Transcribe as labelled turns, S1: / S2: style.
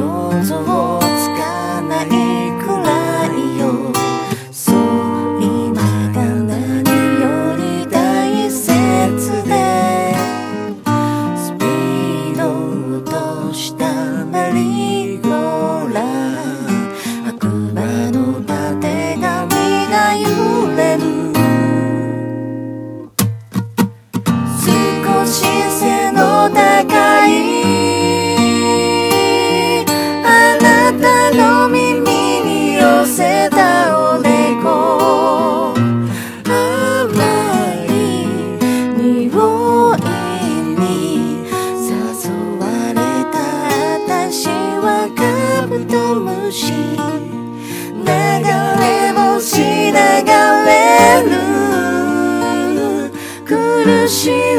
S1: 想像つかないくらいよ。そう今が何より大切で、スピードを落としたメリーゴーランド、白馬のたてがみが揺れる。少し背の高いあなたの耳に寄せたおでこ、甘い匂いに誘われた私はカブトムシ、流れ星流れる苦しい